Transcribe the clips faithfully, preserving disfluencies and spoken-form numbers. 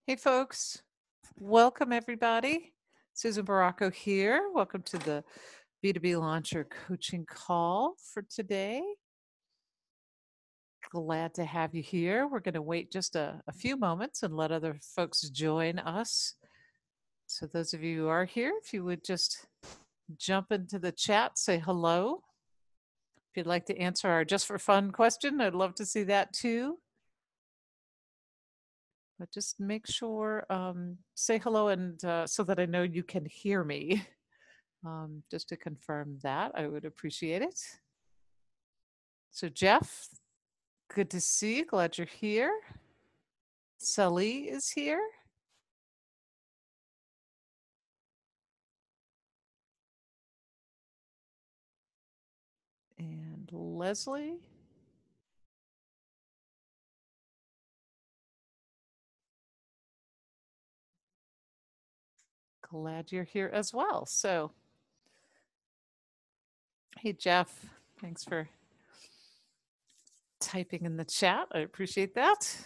Hey, folks. Welcome, everybody. Susan Baracco here. Welcome to the B two B Launcher Coaching Call for today. Glad to have you here. We're going to wait just a, a few moments and let other folks join us. So, those of you who are here, if you would just jump into the chat, say hello. If you'd like to answer our just for fun question, I'd love to see that too. But just make sure, um, say hello, and uh, so that I know you can hear me. Um, just to confirm that, I would appreciate it. So, Jeff, good to see you. Glad you're here. Sally is here. And Leslie. Glad you're here as well. So, hey, Jeff, thanks for typing in the chat. I appreciate that.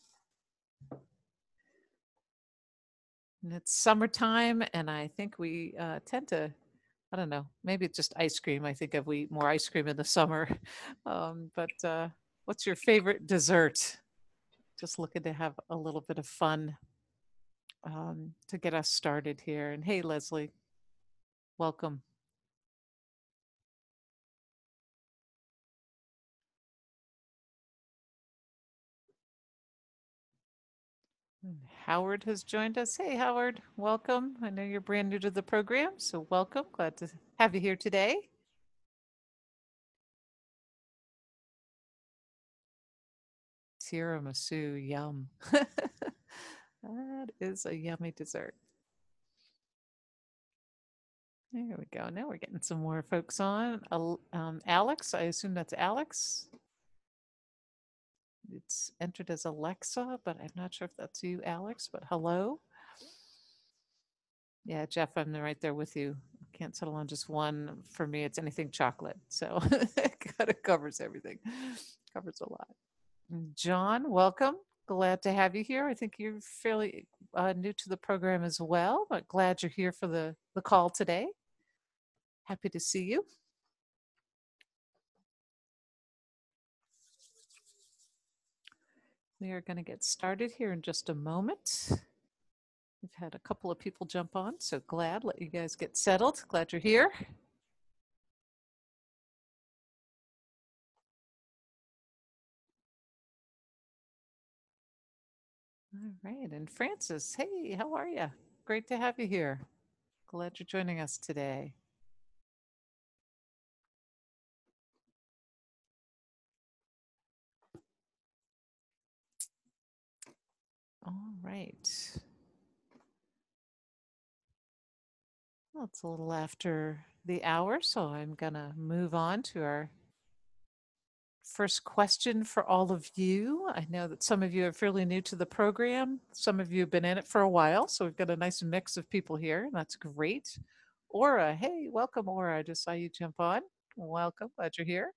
And it's summertime, and I think we uh, tend to, I don't know, maybe it's just ice cream. I think of we eat more ice cream in the summer. Um, but uh, what's your favorite dessert? Just looking to have a little bit of fun um, to get us started here. And hey, Leslie, welcome. And Howard has joined us. Hey, Howard, welcome. I know you're brand new to the program, so welcome. Glad to have you here today. Tiramisu, yum. That is a yummy dessert. There we go. Now we're getting some more folks on. Um, Alex, I assume that's Alex. It's entered as Alexa, but I'm not sure if that's you, Alex, but hello. Yeah, Jeff, I'm right there with you. Can't settle on just one. For me, it's anything chocolate. So it kind of covers everything, covers a lot. John, welcome. Glad to have you here. I think you're fairly uh, new to the program as well, but glad you're here for the, the call today. Happy to see you. We are going to get started here in just a moment. We've had a couple of people jump on, so glad. Let you guys get settled. Glad you're here. All right. And Francis, hey, how are you? Great to have you here. Glad you're joining us today. All right. Well, it's a little after the hour, so I'm going to move on to our first question for all of you. I know that some of you are fairly new to the program. Some of you have been in it for a while, so we've got a nice mix of people here, and that's great. Aura, hey, welcome, Aura. I just saw you jump on. Welcome, glad you're here.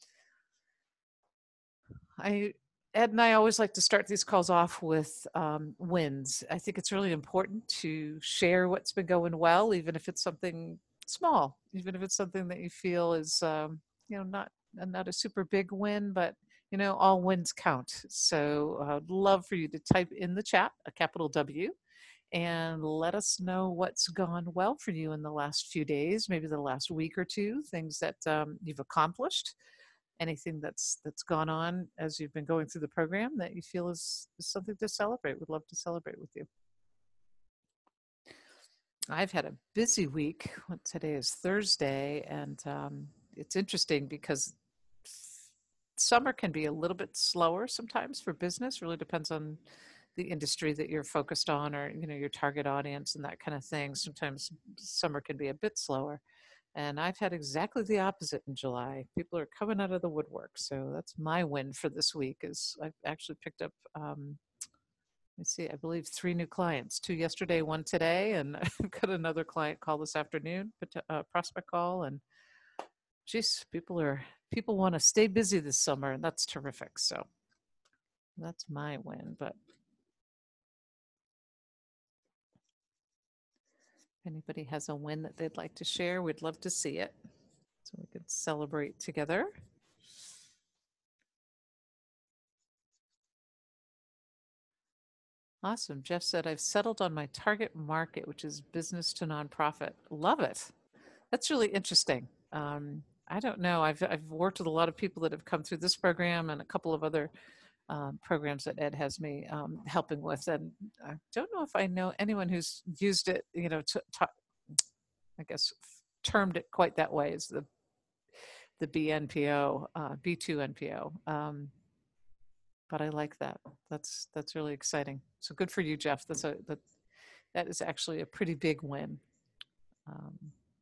I Ed and I always like to start these calls off with um, wins. I think it's really important to share what's been going well, even if it's something small, even if it's something that you feel is, um, you know, not not a super big win, but you know, all wins count. So I'd love for you to type in the chat a capital W and let us know what's gone well for you in the last few days, maybe the last week or two, things that um, you've accomplished, anything that's that's gone on as you've been going through the program that you feel is, is something to celebrate. Would love to celebrate with you. I've had a busy week. Today is Thursday, and um, it's interesting because summer can be a little bit slower sometimes for business. Really depends on the industry that you're focused on, or you know, your target audience and that kind of thing. Sometimes summer can be a bit slower. And I've had exactly the opposite in July. People are coming out of the woodwork. So that's my win for this week is I've actually picked up, um, let's see, I believe three new clients, two yesterday, one today. And I've got another client call this afternoon, uh, prospect call. And geez, people are, people want to stay busy this summer, and that's terrific. So that's my win. But If anybody has a win that they'd like to share, we'd love to see it so we could celebrate together. Awesome. Jeff said, I've settled on my target market, which is business to nonprofit. Love it. That's really interesting. Um, I don't know. I've, I've worked with a lot of people that have come through this program and a couple of other um, programs that Ed has me um, helping with. And I don't know if I know anyone who's used it, you know, to, to I guess, termed it quite that way as the the B N P O, uh, B two N P O. Um, but I like that. That's that's really exciting. So good for you, Jeff. That's a that that is actually a pretty big win. Um,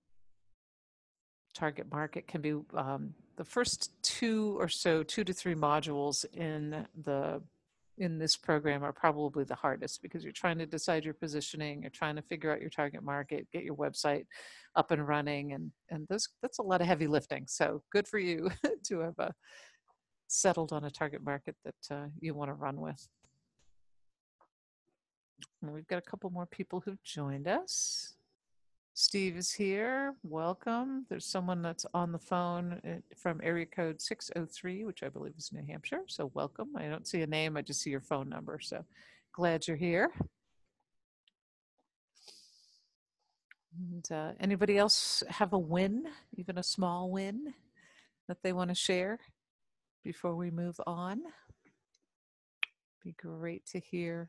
target market can be um, the first two or so, two to three modules in the in this program are probably the hardest because you're trying to decide your positioning, you're trying to figure out your target market, get your website up and running, and and those that's a lot of heavy lifting. So good for you to have uh, settled on a target market that uh, you want to run with. And we've got a couple more people who've joined us. Steve is here. Welcome. There's someone that's on the phone from area code six oh three, which I believe is New Hampshire. So welcome. I don't see a name, I just see your phone number. So glad you're here. And uh, anybody else have a win, even a small win that they want to share before we move on? Be great to hear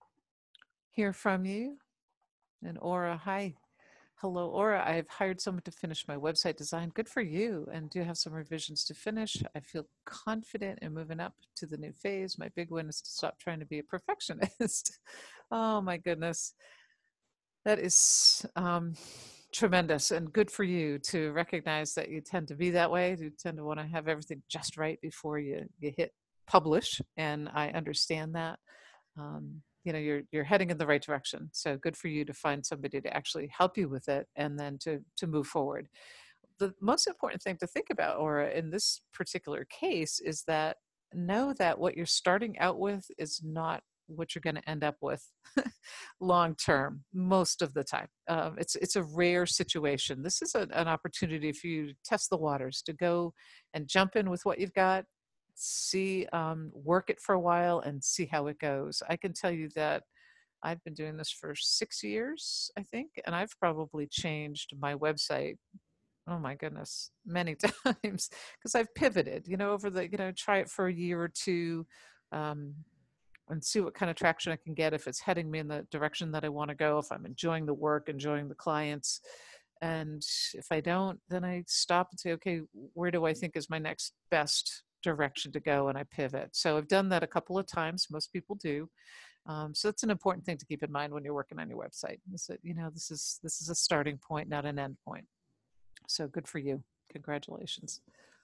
hear from you. And Aura, hi. Hello, Aura. I've hired someone to finish my website design. Good for you. And do have some revisions to finish. I feel confident in moving up to the new phase. My big win is to stop trying to be a perfectionist. Oh, my goodness. That is um, tremendous and good for you to recognize that you tend to be that way. You tend to want to have everything just right before you, you hit publish. And I understand that. Um, you know you're you're heading in the right direction, so good for you to find somebody to actually help you with it and then to to move forward. The most important thing to think about, or in this particular case, is that know that what you're starting out with is not what you're going to end up with long term most of the time. Um, it's it's a rare situation. This is a, an opportunity for you to test the waters, to go and jump in with what you've got, see um, work it for a while and see how it goes. I can tell you that I've been doing this for six years, I think, and I've probably changed my website, oh my goodness, many times because I've pivoted, you know, over the, you know, try it for a year or two um, and see what kind of traction I can get, if it's heading me in the direction that I want to go, if I'm enjoying the work, enjoying the clients. And if I don't, then I stop and say, okay, where do I think is my next best direction to go? And I pivot. So I've done that a couple of times. Most people do. Um, so it's an important thing to keep in mind when you're working on your website. Is that, you know, this is this is a starting point, not an end point. So good for you. Congratulations.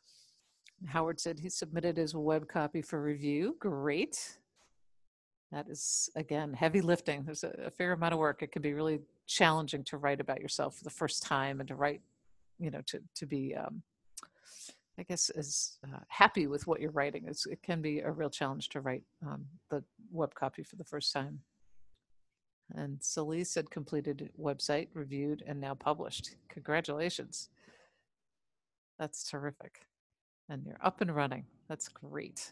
Howard said he submitted his web copy for review. Great. That is, again, heavy lifting. There's a, a fair amount of work. It can be really challenging to write about yourself for the first time and to write, you know, to, to be, um, I guess, as uh, happy with what you're writing. It's, it can be a real challenge to write um, the web copy for the first time. And Celie said completed website, reviewed, and now published. Congratulations. That's terrific. And you're up and running. That's great.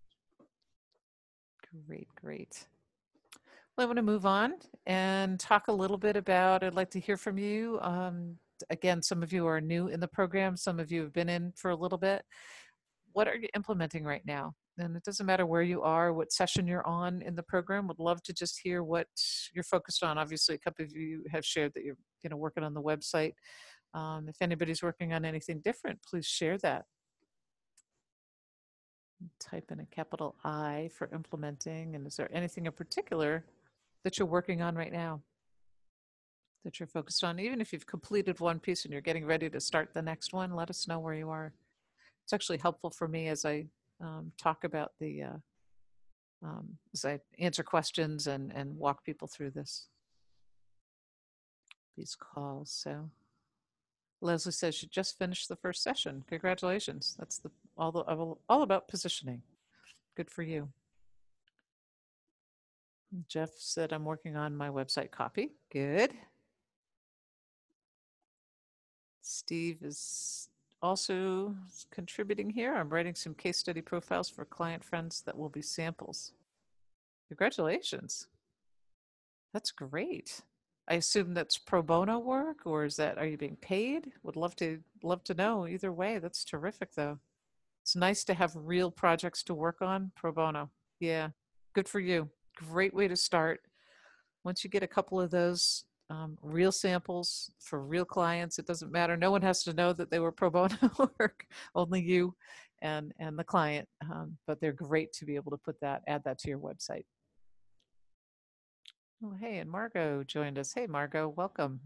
Great, great. Well, I want to move on and talk a little bit about, I'd like to hear from you. Um, again, some of you are new in the program. Some of you have been in for a little bit. What are you implementing right now? And it doesn't matter where you are, what session you're on in the program. Would love to just hear what you're focused on. Obviously, a couple of you have shared that you're, you know, working on the website. Um, if anybody's working on anything different, please share that. Type in a capital I for implementing. And is there anything in particular that you're working on right now that you're focused on? Even if you've completed one piece and you're getting ready to start the next one, let us know where you are. It's actually helpful for me as I um, talk about the, uh, um, as I answer questions and, and walk people through this, these calls. So Leslie says she just finished the first session. Congratulations. That's the all, the, all about positioning. Good for you. Jeff said, I'm working on my website copy. Good. Steve is also contributing here. I'm writing some case study profiles for client friends that will be samples. Congratulations. That's great. I assume that's pro bono work, or is that, are you being paid? Would love to love to know either way. That's terrific though. It's nice to have real projects to work on pro bono. Yeah, good for you. Great way to start. Once you get a couple of those um, real samples for real clients, it doesn't matter. No one has to know that they were pro bono work, only you and, and the client. Um, but they're great to be able to put that, add that to your website. Oh, hey, and Margot joined us. Hey, Margot, welcome.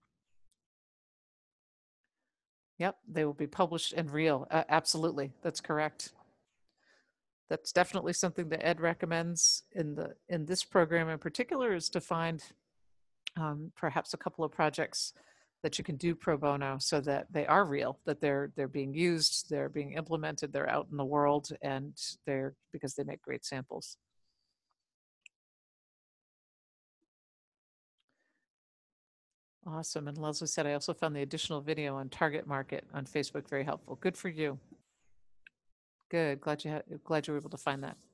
Yep, they will be published in real. Uh, absolutely, that's correct. That's definitely something that Ed recommends in the in this program in particular, is to find um, perhaps a couple of projects that you can do pro bono so that they are real, that they're they're being used, they're being implemented, they're out in the world, and they're because they make great samples. Awesome. And Leslie said, I also found the additional video on target market on Facebook very helpful. Good for you. Good. Glad you had, glad you were able to find that.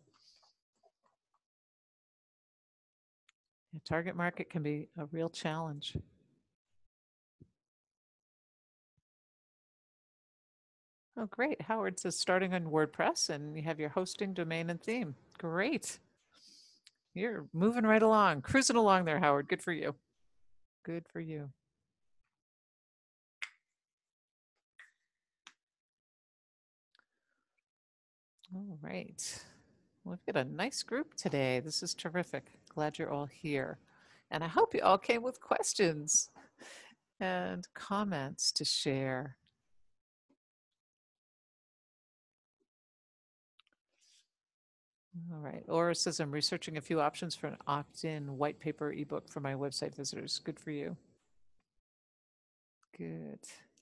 Yeah, target market can be a real challenge. Oh, great. Howard says starting on WordPress and you have your hosting, domain, and theme. Great. You're moving right along, cruising along there, Howard. Good for you. Good for you. All right. We've got a nice group today. This is terrific. Glad you're all here. And I hope you all came with questions and comments to share. All right. Aura says, I'm researching a few options for an opt-in white paper ebook for my website visitors. Good for you. Good.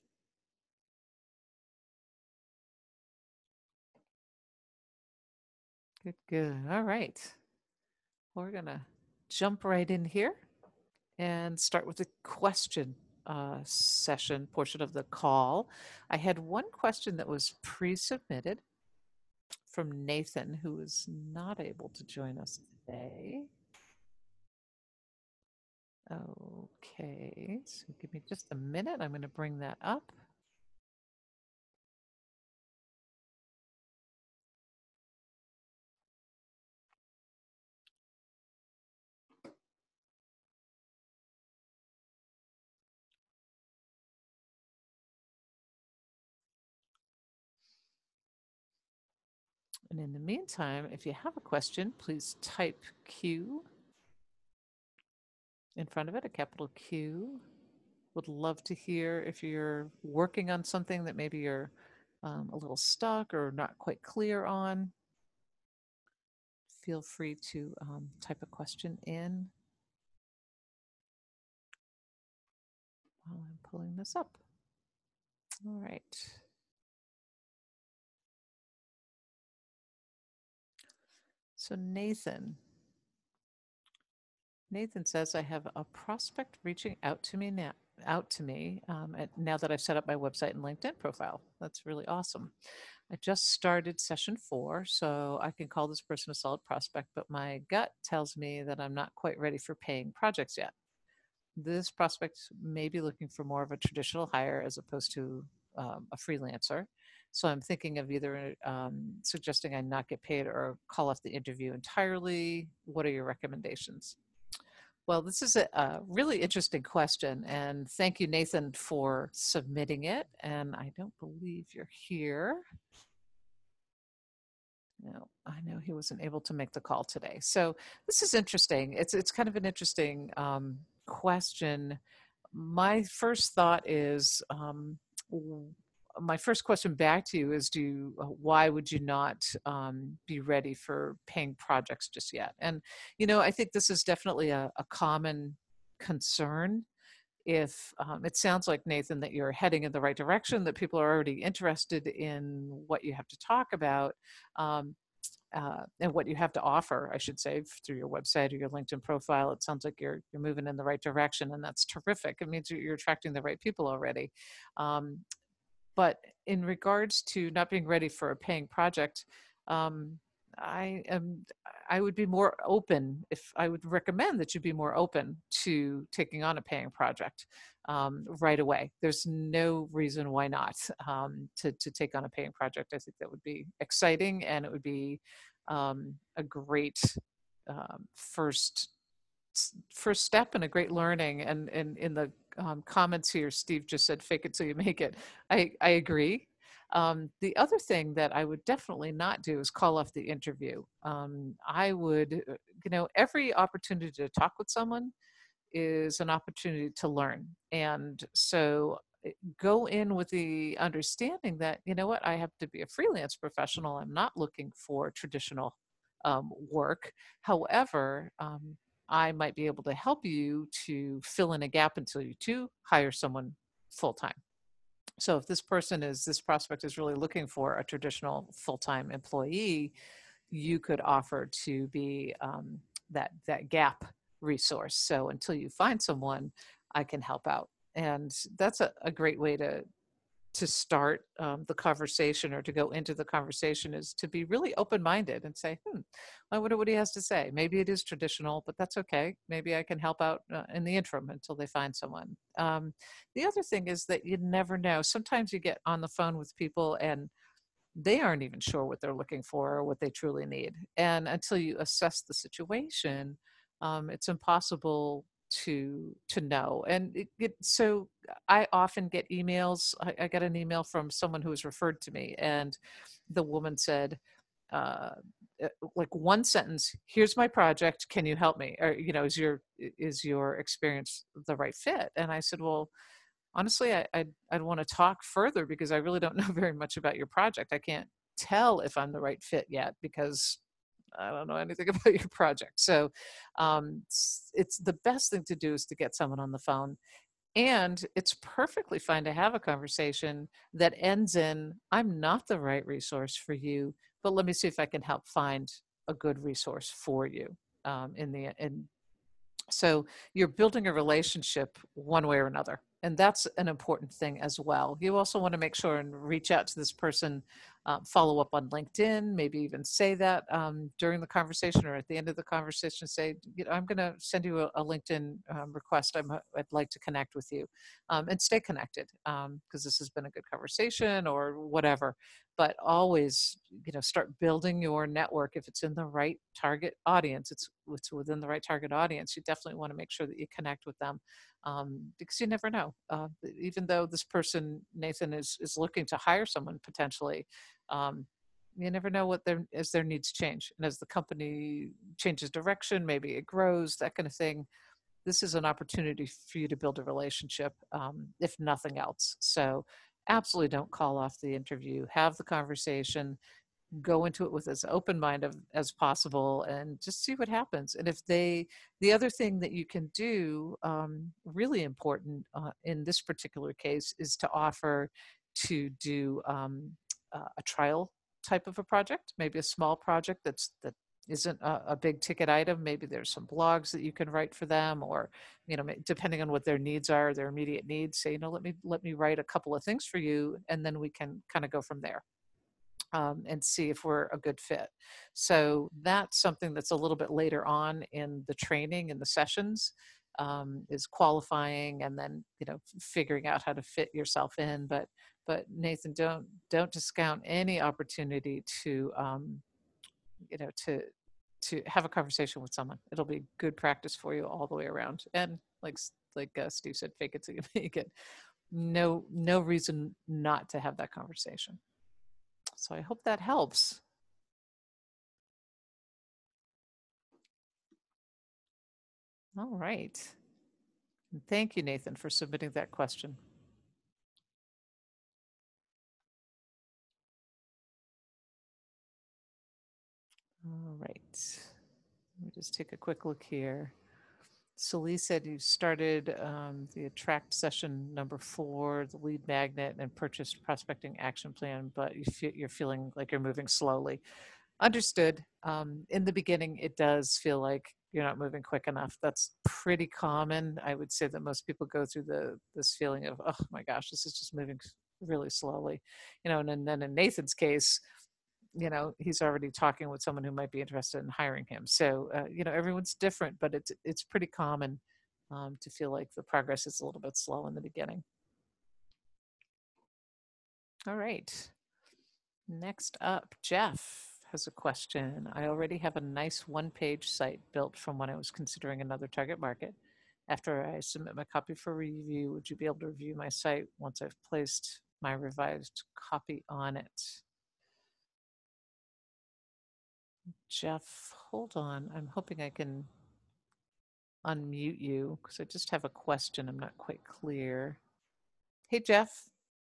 Good, good. All right. We're going to jump right in here and start with the question uh, session portion of the call. I had one question that was pre-submitted from Nathan, who is not able to join us today. Okay, so give me just a minute. I'm going to bring that up. And in the meantime, if you have a question, please type Q in front of it, a capital Q. Would love to hear if you're working on something that maybe you're um, a little stuck or not quite clear on. Feel free to um, type a question in while I'm pulling this up. All right. So Nathan, Nathan says, I have a prospect reaching out to me now, out to me um, at, now that I've set up my website and LinkedIn profile. That's really awesome. I just started session four, so I can call this person a solid prospect, but my gut tells me that I'm not quite ready for paying projects yet. This prospect may be looking for more of a traditional hire as opposed to um, a freelancer. So I'm thinking of either um, suggesting I not get paid or call off the interview entirely. What are your recommendations? Well, this is a, a really interesting question, and thank you, Nathan, for submitting it. And I don't believe you're here. No, I know he wasn't able to make the call today. So this is interesting. It's it's kind of an interesting um, question. My first thought is, um, my first question back to you is, do uh, why would you not um, be ready for paying projects just yet? And you know, I think this is definitely a, a common concern. If um, it sounds like, Nathan, that you're heading in the right direction, that people are already interested in what you have to talk about. Um, uh, and what you have to offer, I should say, through your website or your LinkedIn profile. It sounds like you're you're moving in the right direction, and that's terrific. It means you're attracting the right people already. Um, but in regards to not being ready for a paying project, um, I am I would be more open if I would recommend that you be more open to taking on a paying project um, right away. There's no reason why not um, to to take on a paying project. I think that would be exciting, and it would be um, a great um, first first step and a great learning. And and in the um, comments here, Steve just said, "Fake it till you make it." I I agree. Um, the other thing that I would definitely not do is call off the interview. Um, I would, uh, you know, every opportunity to talk with someone is an opportunity to learn. And so eh, go in with the understanding that, you know what, I have to be a freelance professional. I'm not looking for traditional um, work. However, um, I might be able to help you to fill in a gap until you to hire someone full time. So if this person is, this prospect is really looking for a traditional full time employee, you could offer to be um, that that gap resource. So until you find someone, I can help out, and that's a, a great way to to start um, the conversation, or to go into the conversation, is to be really open-minded and say, hmm, I wonder what he has to say. Maybe it is traditional, but that's okay. Maybe I can help out uh, in the interim until they find someone. Um, the other thing is that you never know. Sometimes you get on the phone with people and they aren't even sure what they're looking for or what they truly need. And until you assess the situation, um, it's impossible to to know. And it, it, so I often get emails. I, I got an email from someone who was referred to me, and the woman said, uh, uh, like one sentence, "Here's my project. Can you help me?" Or, you know, is your is your experience the right fit? And I said, well, honestly, I, I'd, I'd want to talk further because I really don't know very much about your project. I can't tell if I'm the right fit yet because I don't know anything about your project. So um, it's, it's the best thing to do is to get someone on the phone. And it's perfectly fine to have a conversation that ends in, I'm not the right resource for you, but let me see if I can help find a good resource for you um, in the in so you're building a relationship one way or another. And that's an important thing as well. You also want to make sure and reach out to this person, uh, follow up on LinkedIn, maybe even say that um, during the conversation or at the end of the conversation, say, you know, I'm going to send you a, a LinkedIn um, request. I'm, I'd like to connect with you um, and stay connected because um, this has been a good conversation or whatever. But always, you know, start building your network. If it's in the right target audience, it's it's within the right target audience, you definitely want to make sure that you connect with them, um, because you never know. Uh, even though this person, Nathan, is is looking to hire someone potentially, um, you never know what their as their needs change, and as the company changes direction, maybe it grows, that kind of thing. This is an opportunity for you to build a relationship, um, if nothing else. So absolutely don't call off the interview. Have the conversation, go into it with as open mind of, as possible, and just see what happens. And if they, the other thing that you can do, um, really important uh, in this particular case, is to offer to do um, uh, a trial type of a project, maybe a small project that's that isn't a, a big ticket item. Maybe there's some blogs that you can write for them, or you know, depending on what their needs are, their immediate needs. Say, you know, let me let me write a couple of things for you, and then we can kind of go from there um, and see if we're a good fit. So that's something that's a little bit later on in the training and the sessions, um, is qualifying and then, you know, figuring out how to fit yourself in. But but Nathan, don't don't discount any opportunity to um, you know to to have a conversation with someone. It'll be good practice for you all the way around. And like like uh, Steve said, fake it till you make it. No no reason not to have that conversation. So I hope that helps. All right. And thank you, Nathan, for submitting that question. All right. Let me just take a quick look here. Celie said you started um, the attract session number four, the lead magnet, and purchased prospecting action plan, but you feel, you're feeling like you're moving slowly. Understood. Um, in the beginning, it does feel like you're not moving quick enough. That's pretty common. I would say that most people go through the this feeling of, oh my gosh, this is just moving really slowly, you know. And, and then in Nathan's case, you know, he's already talking with someone who might be interested in hiring him. So, uh, you know, everyone's different, but it's it's pretty common um, to feel like the progress is a little bit slow in the beginning. All right. Next up, Jeff has a question. I already have a nice one-page site built from when I was considering another target market. After I submit my copy for review, would you be able to review my site once I've placed my revised copy on it? Jeff, hold on. I'm hoping I can unmute you because I just have a question. I'm not quite clear. Hey, Jeff.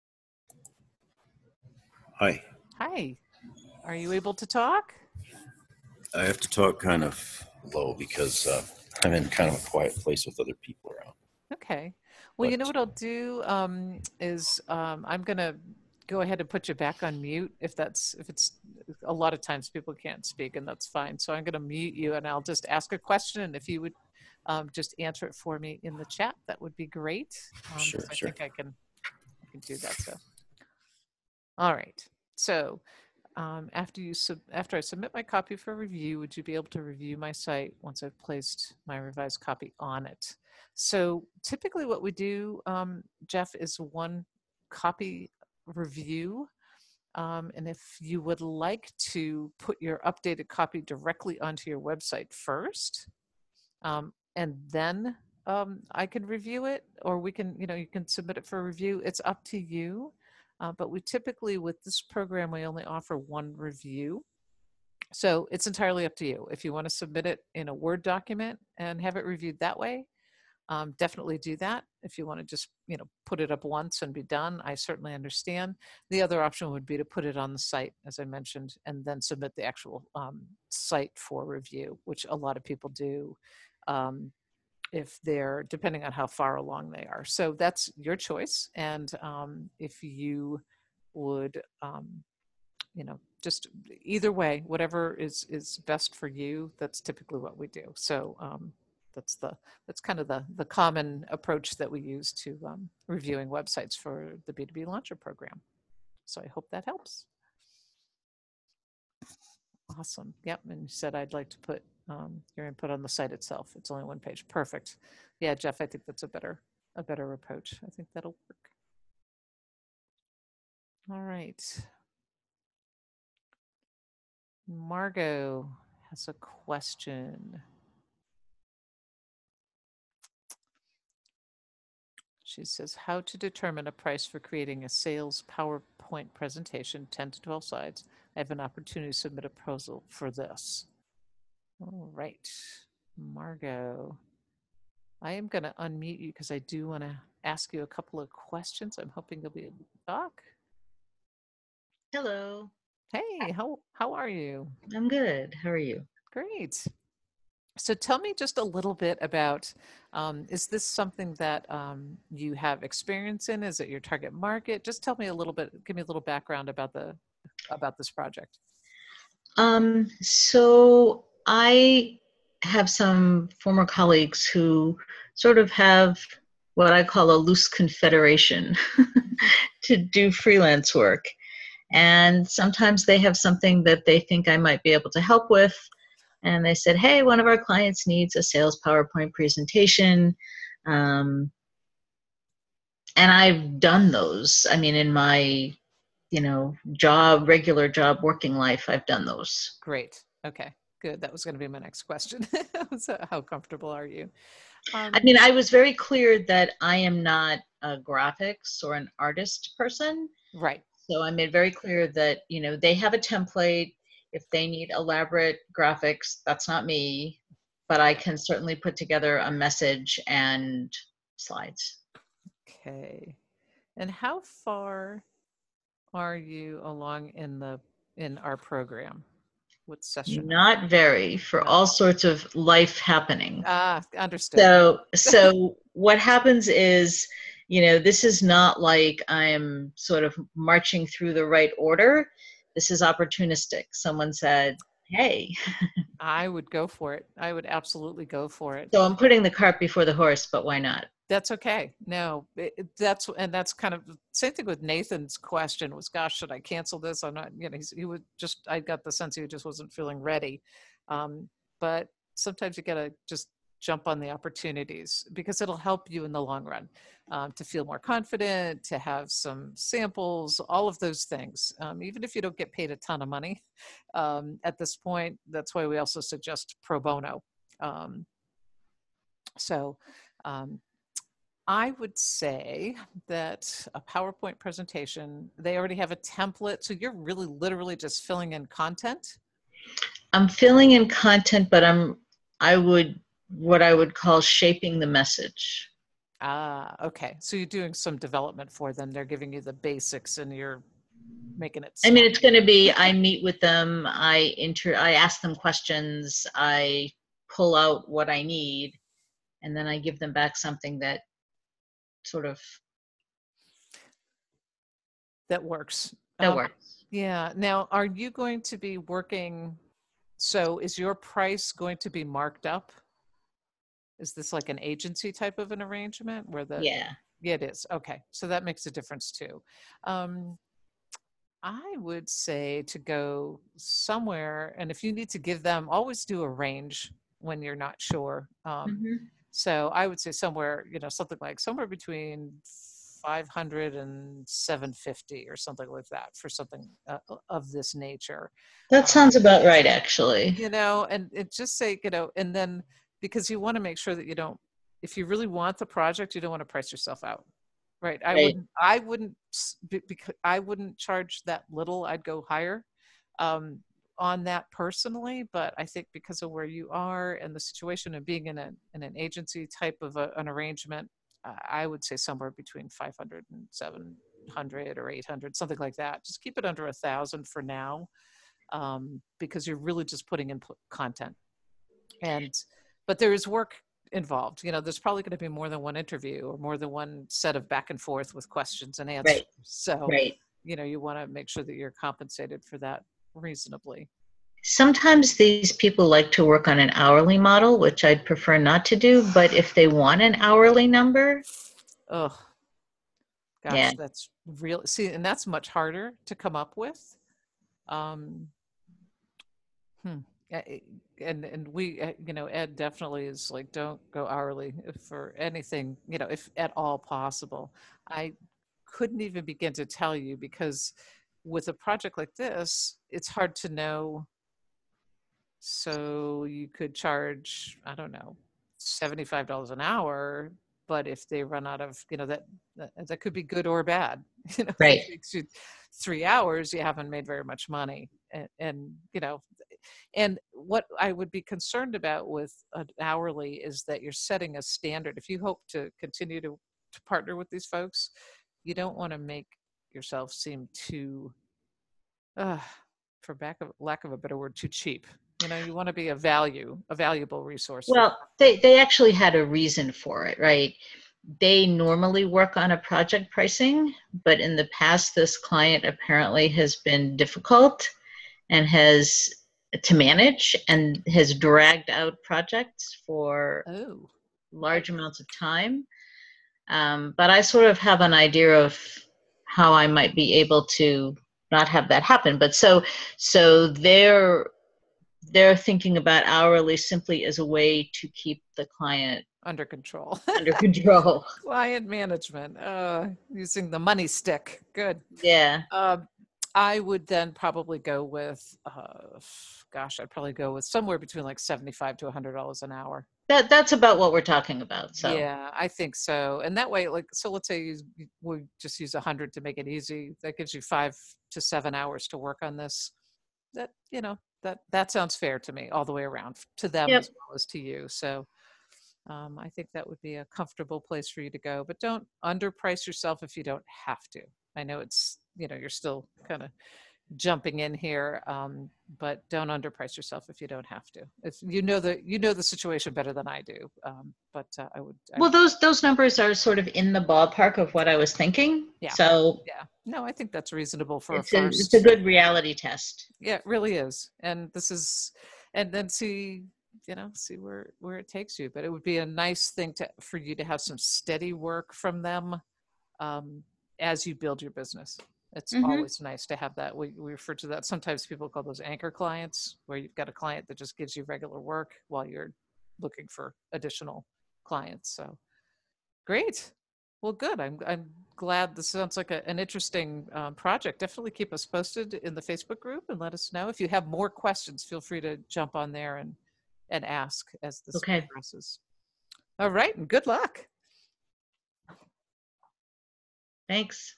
Hi. Hi. Are you able to talk? I have to talk kind of low because uh, I'm in kind of a quiet place with other people around. Okay. Well, you know But what I'll do um, is um, I'm going to go ahead and put you back on mute if that's if it's a lot of times people can't speak and that's fine. So I'm going to mute you and I'll just ask a question, and if you would um, just answer it for me in the chat, that would be great. Um, sure, because I sure. think I can I can do that. So all right. So um, after you sub after I submit my copy for review, would you be able to review my site once I've placed my revised copy on it? So typically what we do, um, Jeff, is one copy review. Um, and if you would like to put your updated copy directly onto your website first, um, and then um, I can review it, or we can, you know, you can submit it for review. It's up to you. Uh, but we typically, with this program, we only offer one review. So it's entirely up to you. If you want to submit it in a Word document and have it reviewed that way, um, definitely do that. If you want to just, you know, put it up once and be done, I certainly understand. The other option would be to put it on the site, as I mentioned, and then submit the actual um, site for review, which a lot of people do. Um, if they're depending on how far along they are. So that's your choice. And um, if you would, um, you know, just either way, whatever is is best for you, that's typically what we do. So um, that's the that's kind of the the common approach that we use to um, reviewing websites for the B two B Launcher program. So I hope that helps. Awesome. Yep. And you said I'd like to put um, your input on the site itself. It's only one page. Perfect. Yeah, Jeff, I think that's a better a better approach. I think that'll work. All right. Margot has a question. She says, how to determine a price for creating a sales PowerPoint presentation, ten to twelve slides. I have an opportunity to submit a proposal for this. All right, Margot. I am going to unmute you because I do want to ask you a couple of questions. I'm hoping you'll be able to talk. Hello. Hey, how, how are you? I'm good. How are you? Great. So tell me just a little bit about, um, is this something that um, you have experience in? Is it your target market? Just tell me a little bit, give me a little background about the about this project. Um, so I have some former colleagues who sort of have what I call a loose confederation to do freelance work. And sometimes they have something that they think I might be able to help with. And they said, hey, one of our clients needs a sales PowerPoint presentation. Um, and I've done those. I mean, in my, you know, job, regular job, working life, I've done those. Great. Okay, good. That was going to be my next question. So how comfortable are you? Um, I mean, I was very clear that I am not a graphics or an artist person. right. So I made very clear that, you know, they have a template. If they need elaborate graphics, that's not me, but I can certainly put together a message and slides. Okay. And how far are you along in the in our program? What session? Not very, for No. all sorts of life happening. Ah, understood. So, so what happens is, you know, this is not like I'm sort of marching through the right order. this is opportunistic. Someone said, hey. I would go for it. I would absolutely go for it. So I'm putting the cart before the horse, but why not? That's okay. No, it, it- that's, and that's kind of the same thing with Nathan's question was, gosh, should I cancel this? I'm not, you know, he's, he would just, I got the sense he just wasn't feeling ready. Um, but sometimes you got to just jump on the opportunities because it'll help you in the long run, um, to feel more confident, to have some samples, all of those things. Um, even if you don't get paid a ton of money, um, at this point, that's why we also suggest pro bono. Um, so, um, I would say that a PowerPoint presentation, they already have a template. So you're really literally just filling in content. I'm filling in content, but I'm, I would, what I would call shaping the message. Ah, okay. So you're doing some development for them. They're giving you the basics and you're making it I mean, snap. it's going to be, I meet with them, I inter, I ask them questions, I pull out what I need, and then I give them back something that sort of, That works. that Um, works. yeah. Now, are you going to be working? So is your price going to be marked up? Is this like an agency type of an arrangement where the, Yeah. yeah, it is. Okay. So that makes a difference too. Um, I would say to go somewhere, and if you need to give them, always do a range when you're not sure. Um, Mhm. so I would say somewhere, you know, something like somewhere between five hundred and seven fifty or something like that for something uh, of this nature. That Um, sounds about right, actually. you know, and it just say, you know, and then because you want to make sure that you don't, if you really want the project, you don't want to price yourself out. Right. I Right. wouldn't, I wouldn't, because I wouldn't charge that little. I'd go higher um, on that personally. But I think because of where you are and the situation and being in, a, in an agency type of a, an arrangement, uh, I would say somewhere between five hundred and seven hundred or eight hundred, something like that. Just keep it under a thousand for now, um, because you're really just putting in content. And, but there is work involved. You know, there's probably going to be more than one interview or more than one set of back and forth with questions and answers. Right. So, Right. you know, you want to make sure that you're compensated for that reasonably. Sometimes these people like to work on an hourly model, which I'd prefer not to do, but if they want an hourly number, Oh, yeah. gosh, that's real. See, and that's much harder to come up with. Um, hmm. Yeah, it- And and we, uh, you know, Ed definitely is like, don't go hourly for anything, you know, if at all possible. I couldn't even begin to tell you because with a project like this, it's hard to know. So you could charge, I don't know, seventy-five dollars an hour, but if they run out of, you know, that that, that could be good or bad. You know, if it Right. takes you three hours, you haven't made very much money. And, and you know, and what I would be concerned about with an hourly is that you're setting a standard. If you hope to continue to, to partner with these folks, you don't want to make yourself seem too, uh, for back of, lack of a better word, too cheap. You know, you want to be a value, a valuable resource for them. Well, they, they actually had a reason for it, right? They normally work on a project pricing, but in the past, this client apparently has been difficult and has to manage and has dragged out projects for Oh, large amounts of time. Um, but I sort of have an idea of how I might be able to not have that happen. But so, so they're they're thinking about hourly simply as a way to keep the client under control. under control. Client management, uh, using the money stick. Good. Yeah. Um, I would then probably go with, uh, gosh, I'd probably go with somewhere between like seventy-five to a hundred dollars an hour. That that's about what we're talking about. So Yeah, I think so. And that way, like, so let's say you, you- we just use a hundred to make it easy. That gives you five to seven hours to work on this. That, you know, that, that sounds fair to me all the way around to them yep. as well as to you. So, um, I think that would be a comfortable place for you to go, but don't underprice yourself if you don't have to. I know it's, you know, you're still kind of jumping in here, um, but don't underprice yourself if you don't have to. If you know the you know the situation better than I do, um, but uh, I would. I Well, would, those those numbers are sort of in the ballpark of what I was thinking. yeah, So yeah. No, I think that's reasonable for a it's a it's a first. good reality test. Yeah, it really is. And this is, and then see, you know, see where where it takes you. But it would be a nice thing to for you to have some steady work from them um, as you build your business. It's Mm-hmm. always nice to have that. We, we refer to that. Sometimes people call those anchor clients, where you've got a client that just gives you regular work while you're looking for additional clients. So great. Well, good. I'm I'm glad this sounds like a, an interesting um, project. Definitely keep us posted in the Facebook group and let us know if you have more questions. Feel free to jump on there and and ask as this Okay. progresses. All right, and good luck. Thanks.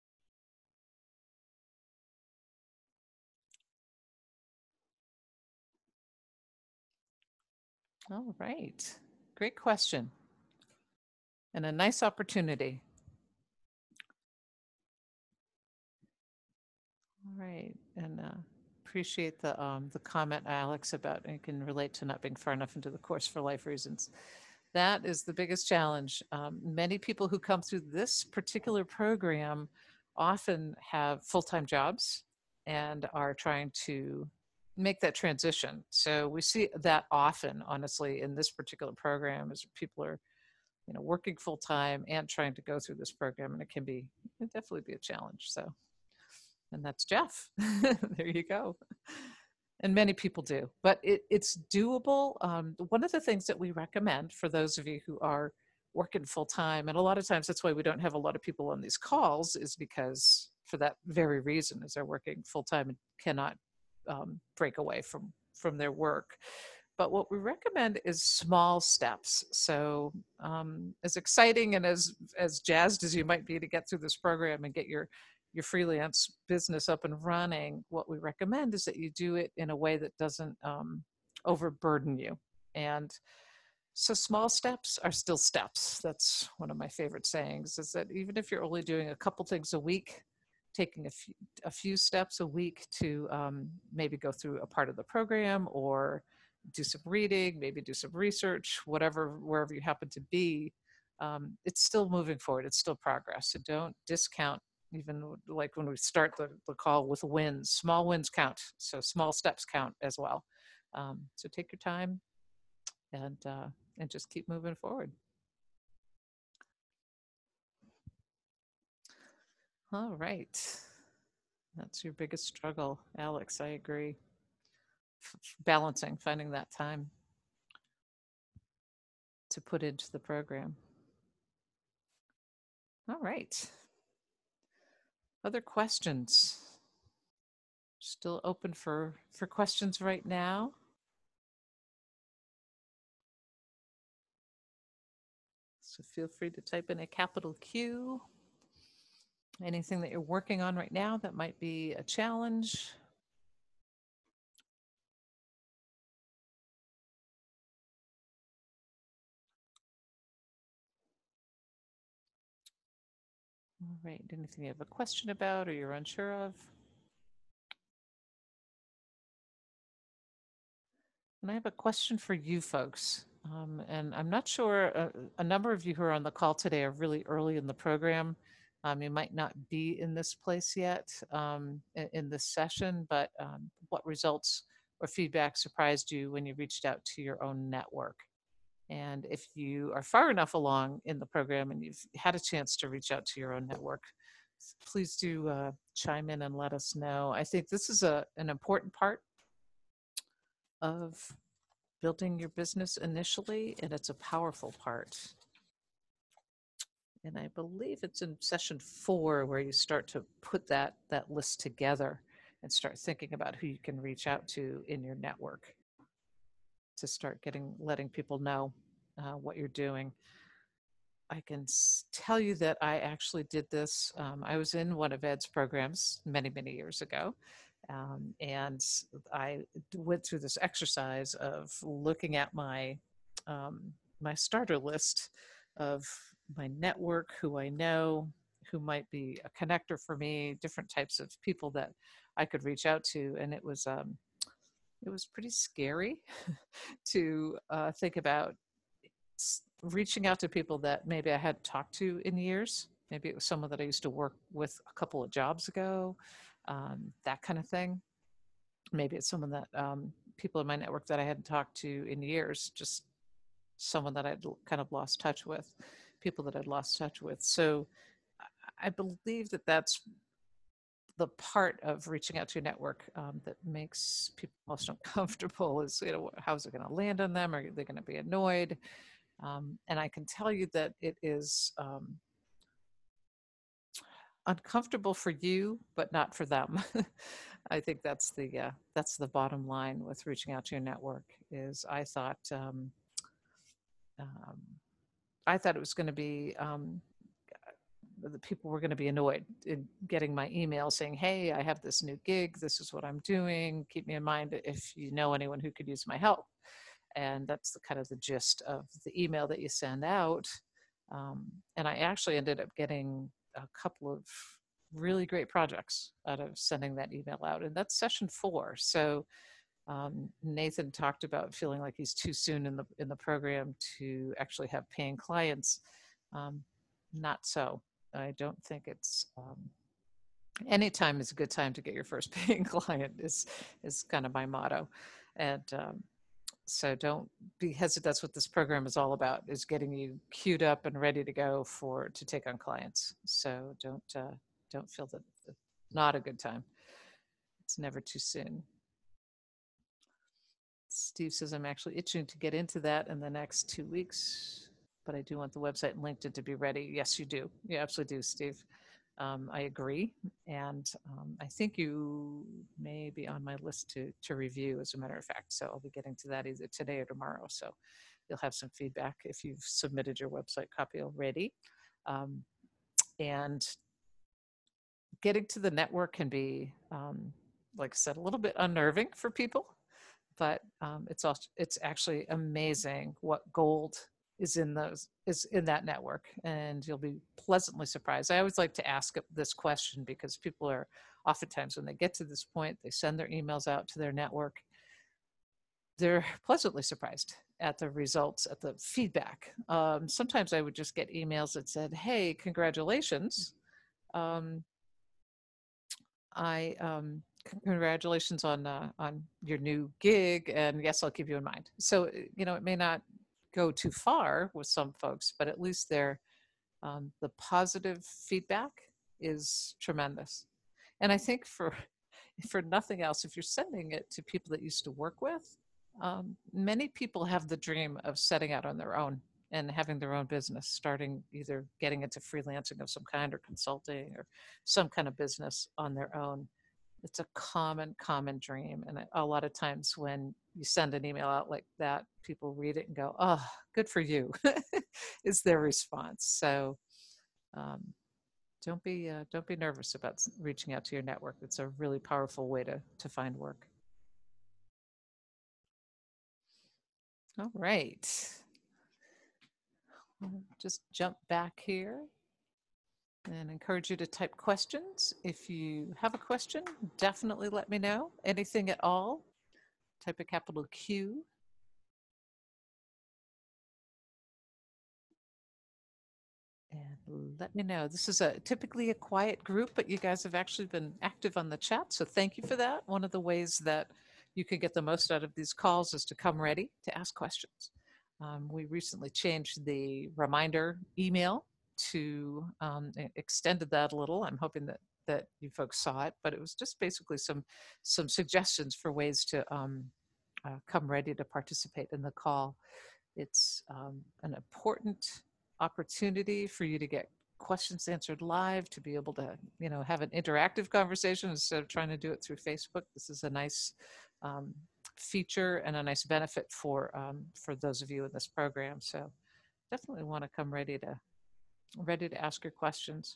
All right. Great question. And a nice opportunity. All right. And uh, appreciate the um, the comment, Alex, about you can relate to not being far enough into the course for life reasons. That is the biggest challenge. Um, many people who come through this particular program often have full-time jobs and are trying to make that transition. So we see that often, honestly, in this particular program, as people are, you know, working full-time and trying to go through this program, and it can be, it can definitely be a challenge. So, and that's Jeff. There you go. And many people do, but it, it's doable. Um, one of the things that we recommend for those of you who are working full time, and a lot of times that's why we don't have a lot of people on these calls, is because for that very reason, is they're working full time and cannot um, break away from from their work. But what we recommend is small steps. So um, as exciting and as as jazzed as you might be to get through this program and get your your freelance business up and running, what we recommend is that you do it in a way that doesn't um, overburden you. And so small steps are still steps. That's one of my favorite sayings, is that even if you're only doing a couple things a week, taking a few, a few steps a week to um, maybe go through a part of the program or do some reading, maybe do some research, whatever, wherever you happen to be, um, it's still moving forward. It's still progress. So don't discount, even like when we start the, the call with wins, small wins count. So small steps count as well. Um, so take your time and, uh, and just keep moving forward. All right. That's your biggest struggle, Alex. I agree. F- balancing, finding that time to put into the program. All right. Other questions? Still open for, for questions right now. So feel free to type in a capital Q. Anything that you're working on right now that might be a challenge. All right, anything you have a question about or you're unsure of? And I have a question for you folks. Um, and I'm not sure, uh, a number of you who are on the call today are really early in the program. Um, you might not be in this place yet um, in, in this session, but um, what results or feedback surprised you when you reached out to your own network? And if you are far enough along in the program and you've had a chance to reach out to your own network, please do uh, chime in and let us know. I think this is a, an important part of building your business initially, and it's a powerful part. And I believe it's in session four where you start to put that, that list together and start thinking about who you can reach out to in your network to start getting, letting people know uh, what you're doing. I can tell you that I actually did this. Um, I was in one of Ed's programs many, many years ago. Um, and I went through this exercise of looking at my, um, my starter list of my network, who I know, who might be a connector for me, different types of people that I could reach out to. And it was, um, it was pretty scary to uh, think about reaching out to people that maybe I hadn't talked to in years. Maybe it was someone that I used to work with a couple of jobs ago, um, that kind of thing. Maybe it's someone that um, people in my network that I hadn't talked to in years, just someone that I'd kind of lost touch with, people that I'd lost touch with. So I believe that that's the part of reaching out to a network um, that makes people most uncomfortable is, you know, how's it going to land on them? Are they going to be annoyed? Um, and I can tell you that it is um, uncomfortable for you, but not for them. I think that's the uh, that's the bottom line with reaching out to your network. Is I thought um, um, I thought it was going to be um, the people were going to be annoyed in getting my email saying, "Hey, I have this new gig. This is what I'm doing. Keep me in mind if you know anyone who could use my help." And that's the kind of the gist of the email that you send out. Um, and I actually ended up getting a couple of really great projects out of sending that email out. And that's session four. So um, Nathan talked about feeling like he's too soon in the in the program to actually have paying clients. Um, not so. I don't think it's um, any time is a good time to get your first paying client. Is is kind of my motto, and um, so don't be hesitant. That's what this program is all about: is getting you queued up and ready to go for to take on clients. So don't uh, don't feel that it's not a good time. It's never too soon. Steve says, I'm actually itching to get into that in the next two weeks, but I do want the website and LinkedIn to be ready. Yes, you do. You absolutely do, Steve. Um, I agree. And um, I think you may be on my list to, to review, as a matter of fact. So I'll be getting to that either today or tomorrow. So you'll have some feedback if you've submitted your website copy already. Um, and getting to the network can be, um, like I said, a little bit unnerving for people. But um, it's also it's actually amazing what gold is in those is in that network, and you'll be pleasantly surprised. I always like to ask this question because people are oftentimes, when they get to this point, they send their emails out to their network. They're pleasantly surprised at the results, at the feedback. Um, sometimes I would just get emails that said, "Hey, congratulations! Um, I um, congratulations on uh, on your new gig, and yes, I'll keep you in mind." So you know, it may not go too far with some folks, but at least they're um, the positive feedback is tremendous. And I think for for nothing else, if you're sending it to people that you used to work with, um, many people have the dream of setting out on their own and having their own business, starting either getting into freelancing of some kind or consulting or some kind of business on their own. It's a common, common dream. And a lot of times when you send an email out like that, people read it and go, "Oh, good for you," is their response. So um, don't be uh, don't be nervous about reaching out to your network. It's a really powerful way to to find work. All right. I'll just jump back here and encourage you to type questions. If you have a question, definitely let me know. Anything at all, type a capital Q. And let me know. This is a typically a quiet group, but you guys have actually been active on the chat. So thank you for that. One of the ways that you can get the most out of these calls is to come ready to ask questions. Um, we recently changed the reminder email to um, extended that a little. I'm hoping that that you folks saw it, but it was just basically some some suggestions for ways to um, uh, come ready to participate in the call. It's um, an important opportunity for you to get questions answered live, to be able to, you know, have an interactive conversation instead of trying to do it through Facebook. This is a nice um, feature and a nice benefit for um, for those of you in this program. So definitely want to come ready to ready to ask your questions.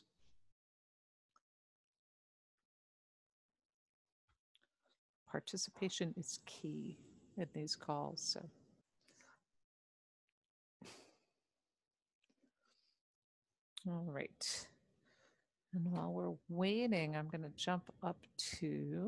Participation is key in these calls. So. All right. And while we're waiting, I'm going to jump up to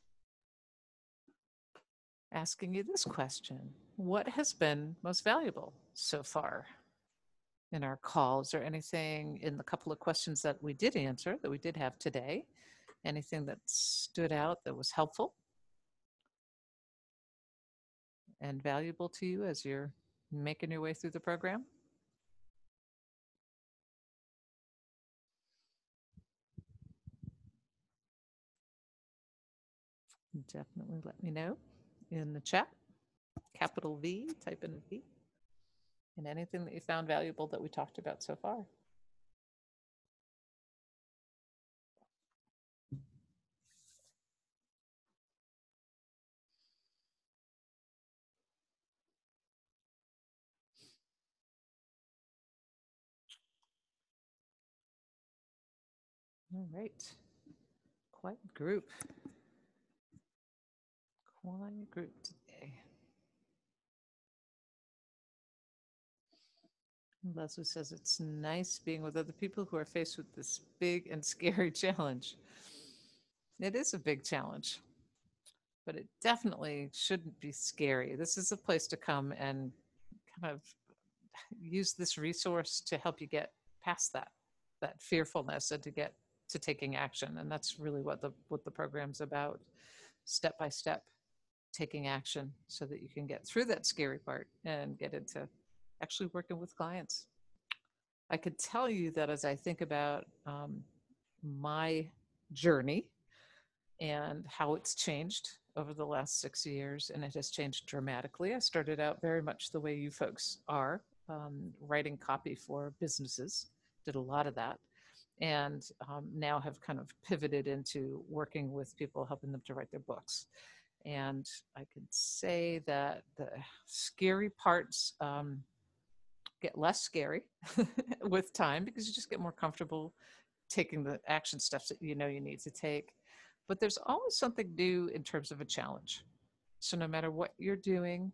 asking you this question. What has been most valuable so far in our calls, or anything in the couple of questions that we did answer, that we did have today? Anything that stood out that was helpful and valuable to you as you're making your way through the program? Definitely let me know in the chat. Capital V, type in a V, and anything that you found valuable that we talked about so far. All right. Quite a group. Quite a group today. Leslie says it's nice being with other people who are faced with this big and scary challenge. It is a big challenge, but it definitely shouldn't be scary. This is a place to come and kind of use this resource to help you get past that, that fearfulness, and to get to taking action. And that's really what the what the program's about, step by step, taking action so that you can get through that scary part and get into actually working with clients. I could tell you that as I think about um, my journey and how it's changed over the last six years, and it has changed dramatically. I started out very much the way you folks are, um, writing copy for businesses, did a lot of that, and um, now have kind of pivoted into working with people, helping them to write their books. And I could say that the scary parts um, get less scary with time, because you just get more comfortable taking the action steps that you know you need to take. But there's always something new in terms of a challenge. So no matter what you're doing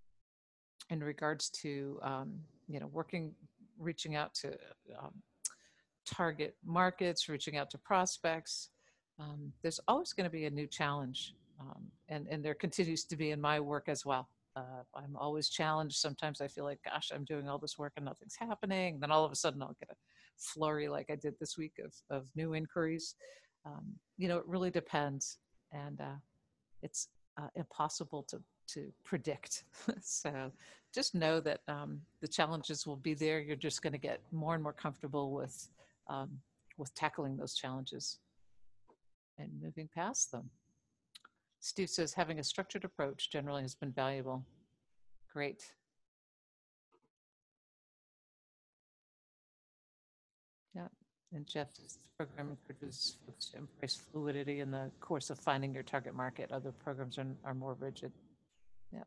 in regards to, um, you know, working, reaching out to um, target markets, reaching out to prospects, um, there's always going to be a new challenge. Um, and, and there continues to be in my work as well. Uh, I'm always challenged. Sometimes I feel like, gosh, I'm doing all this work and nothing's happening. Then all of a sudden I'll get a flurry like I did this week of, of new inquiries. Um, you know, it really depends. And uh, it's uh, impossible to, to predict. So just know that um, the challenges will be there. You're just going to get more and more comfortable with, um, with tackling those challenges and moving past them. Steve says having a structured approach generally has been valuable. Great. Yeah. And Jeff's program encourages folks to embrace fluidity in the course of finding your target market. Other programs are, are more rigid. Yeah.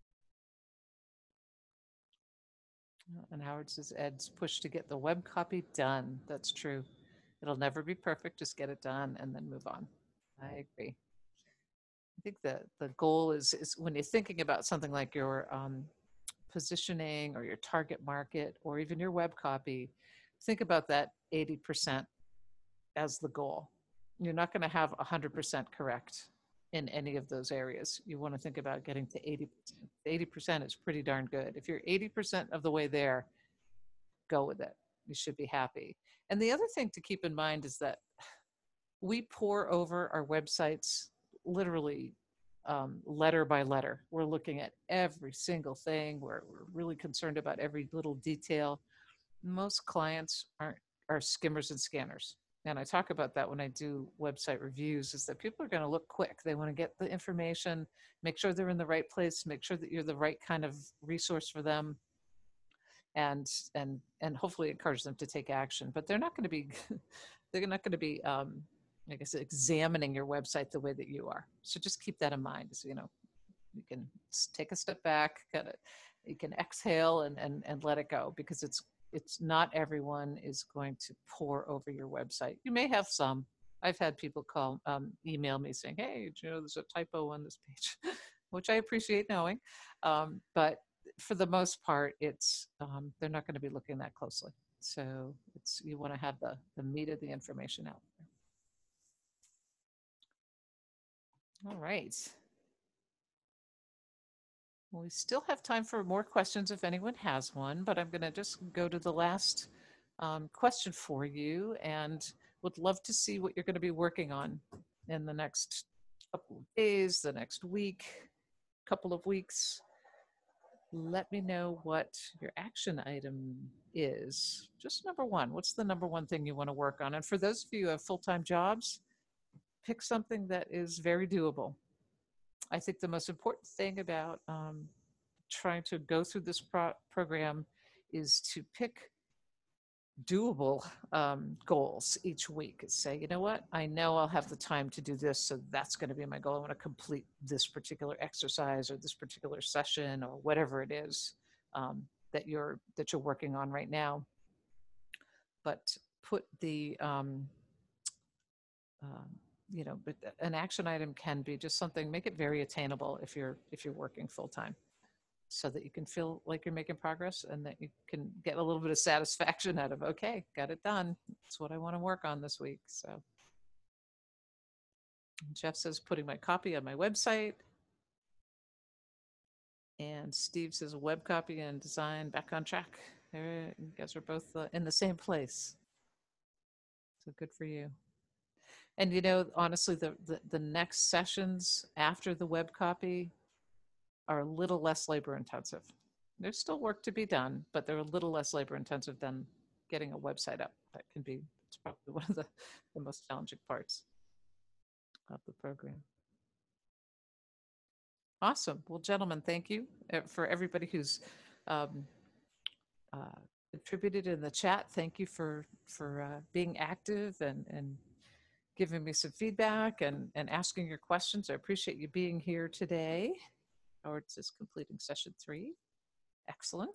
And Howard says Ed's push to get the web copy done. That's true. It'll never be perfect. Just get it done and then move on. I agree. I think the the goal is is when you're thinking about something like your um, positioning or your target market or even your web copy, think about that eighty percent as the goal. You're not going to have one hundred percent correct in any of those areas. You want to think about getting to eighty percent. eighty percent is pretty darn good. If you're eighty percent of the way there, go with it. You should be happy. And the other thing to keep in mind is that we pour over our websites literally um, letter by letter. We're looking at every single thing. We're, we're really concerned about every little detail. Most clients aren't are skimmers and scanners. And I talk about that when I do website reviews, is that people are going to look quick. They want to get the information, make sure they're in the right place, make sure that you're the right kind of resource for them, and and and hopefully encourage them to take action. But they're not going to be they're not going to be um, I guess examining your website the way that you are. So just keep that in mind. So, you know, you can take a step back, kind of, you can exhale and, and and let it go, because it's it's not everyone is going to pour over your website. You may have some. I've had people call, um, email me saying, "Hey, you know, there's a typo on this page," which I appreciate knowing. Um, but for the most part, it's um, they're not going to be looking that closely. So it's you want to have the, the meat of the information out there. All right. Well, we still have time for more questions if anyone has one, but I'm going to just go to the last um, question for you and would love to see what you're going to be working on in the next couple of days, the next week, couple of weeks. Let me know what your action item is. Just number one, what's the number one thing you want to work on? And for those of you who have full-time jobs, pick something that is very doable. I think the most important thing about um, trying to go through this pro- program is to pick doable um, goals each week. Say, you know what, I know I'll have the time to do this, so that's going to be my goal. I want to complete this particular exercise or this particular session or whatever it is um, that you're that you're working on right now. But put the um, um, you know, but an action item can be just something. Make it very attainable if you're if you're working full time, so that you can feel like you're making progress and that you can get a little bit of satisfaction out of, okay, got it done. That's what I want to work on this week. So Jeff says putting my copy on my website. And Steve says web copy and design back on track. There, you guys are both uh, in the same place. So good for you. And you know, honestly, the, the, the next sessions after the web copy are a little less labor intensive. There's still work to be done, but they're a little less labor intensive than getting a website up. That can be, it's probably one of the, the most challenging parts of the program. Awesome. Well, gentlemen, thank you uh, for everybody who's um, uh, contributed in the chat. Thank you for, for uh, being active and, and giving me some feedback and, and asking your questions. I appreciate you being here today. Howard says completing session three. Excellent.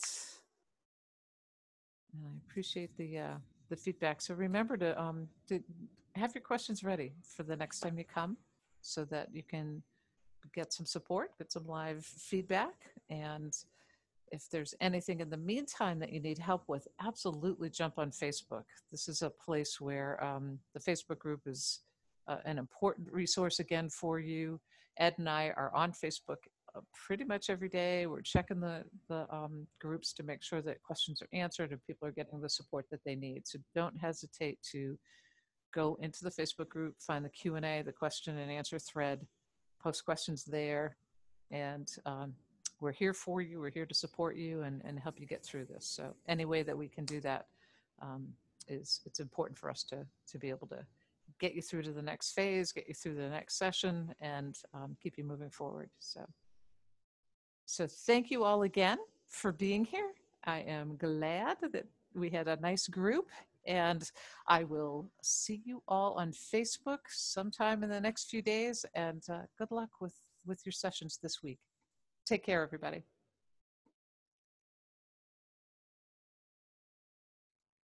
And I appreciate the uh, the feedback. So remember to um, to have your questions ready for the next time you come, so that you can get some support, get some live feedback, and if there's anything in the meantime that you need help with, absolutely jump on Facebook. This is a place where um, the Facebook group is uh, an important resource again for you. Ed and I are on Facebook uh, pretty much every day. We're checking the, the um, groups to make sure that questions are answered and people are getting the support that they need. So don't hesitate to go into the Facebook group, find the Q and A, the question and answer thread, post questions there, and um, we're here for you. We're here to support you and, and help you get through this. So any way that we can do that um, is it's important for us to, to be able to get you through to the next phase, get you through the next session, and um, keep you moving forward. So, so thank you all again for being here. I am glad that we had a nice group, and I will see you all on Facebook sometime in the next few days, and uh, good luck with, with your sessions this week. Take care, everybody.